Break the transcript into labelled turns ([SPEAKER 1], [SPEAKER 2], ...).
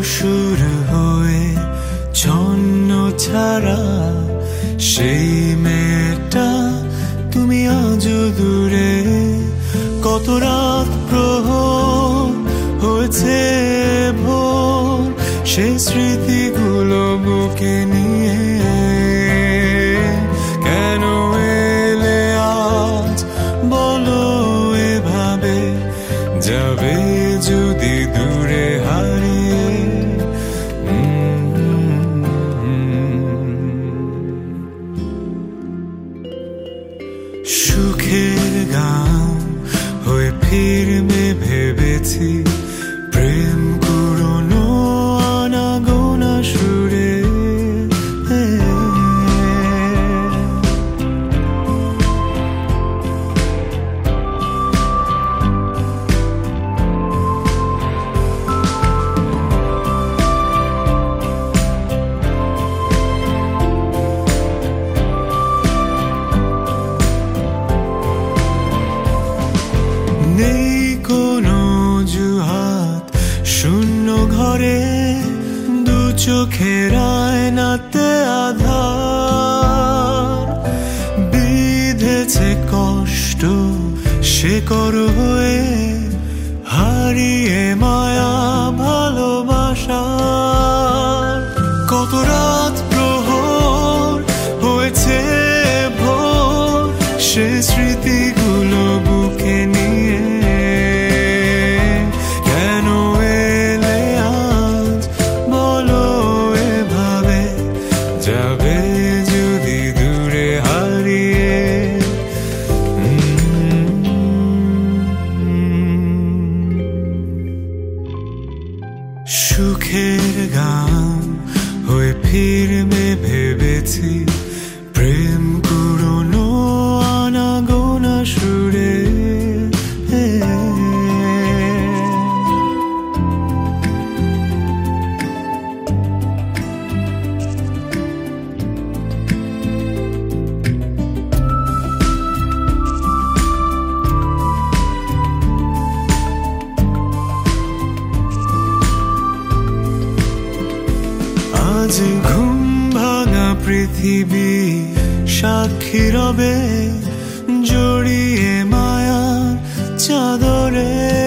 [SPEAKER 1] সুর হয়ে ছন্ন ছাড়া সেই মেয়েটা তুমি আজও দূরে। কত রাত প্রহর হয়েছে ভোর, সে স্মৃতিগুলো বুকে নিয়ে কেন এলে আজ বলো এভাবে, যাবে যদি দূরে হারিয়ে। সুখের গান হয়ে ফিরবে ভেবেছি, প্রেম কুড়োনো আনাগোনা সুরে। নেই কোনো অজুহাত শূন্য ঘরে, দু চোখের আয়নাতে আধার বিঁধেছে কষ্ট শেকড় হয়ে, হারিয়ে মায়া ভালোবাসার। কত রাত প্রহর হয়েছে ভোর, সে স্মৃতিগুলো বুকে নিয়ে কেন এলে আজ বলো এভাবে, যাবে যদি দূরে হারিয়ে। সুখের গান হয়ে ফিরবে ভেবেছি, প্রেম কুড়োনো আনাগোনা সুরে। আজ ঘুম ভাঙা পৃথিবী সাক্ষী রবে, জড়িয়ে মায়ার চাদরে।